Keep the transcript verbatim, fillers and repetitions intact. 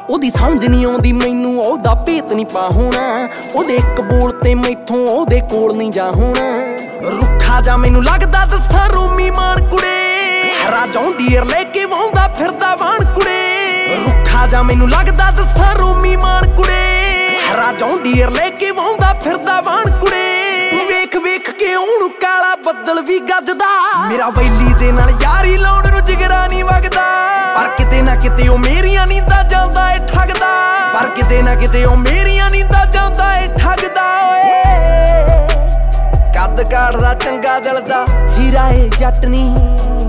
ਉਹਦੀ ਸਮਝ ਨਹੀਂ ਆਉਂਦੀ ਮੈਨੂੰ, ਉਹਦਾ ਭੇਤ ਨਹੀਂ ਪਾ ਹੋਣਾ। ਉਹਦੇ ਇੱਕ ਬੋਲ ਤੇ ਮੈਥੋਂ ਉਹਦੇ ਕੋਲ ਨਹੀਂ ਜਾ ਹੋਣਾ। ਰੁੱਖਾ ਜਾ ਮੈਨੂੰ ਲੱਗਦਾ ਦੱਸਾਂ ਰੋਮੀ ਮਾਨ ਕੁੜੇ, ਹਰਾ ਜੌਂਡੀਅਰ ਲੈ ਕੇ ਵਾਉਂਦਾ ਫਿਰਦਾ ਵਾਣ ਕੁੜੇ। ਰੁੱਖਾ ਜਾ ਮੈਨੂੰ ਲੱਗਦਾ ਦੱਸਾਂ ਰੋਮੀ ਮਾਨ ਕੁੜੇ, ਹਰਾ ਜੌਂਡੀਅਰ ਲੈ ਕੇ ਵਾਉਂਦਾ ਫਿਰਦਾ ਵਾਣ ਕੁੜੇ। ਵੇਖ ਵੇਖ ਕੇ ਉਹਨੂੰ ਕਾਲਾ ਬੱਦਲ ਵੀ ਗੱਜਦਾ, ਮੇਰਾ ਵੈਲੀ ਦੇ ਨਾਲ ਯਾਰੀ ਲਾਉਣ ਨੂੰ ਜਿਗਰਾ ਨਹੀਂ ਵਗਦਾ। ਪਰ ਕਿਤੇ ਨਾ ਕਿਤੇ ਉਹ ਮੇਰੀਆਂ ਨੀਂਦਾਂ ਜਾਂਦਾ ਏ ਠੱਗਦਾ, ਪਰ ਕਿਤੇ ਨਾ ਕਿਤੇ ਉਹ ਮੇਰੀਆਂ ਨੀਂਦਾਂ ਜਾਂਦਾ ਏ ਠੱਗਦਾ। ਓਏ ਕੱਦ ਕਾਠ ਦਾ ਚੰਗਾ ਦਿਲ ਦਾ ਹੀਰਾ ਏ ਜੱਟ ਨੀ,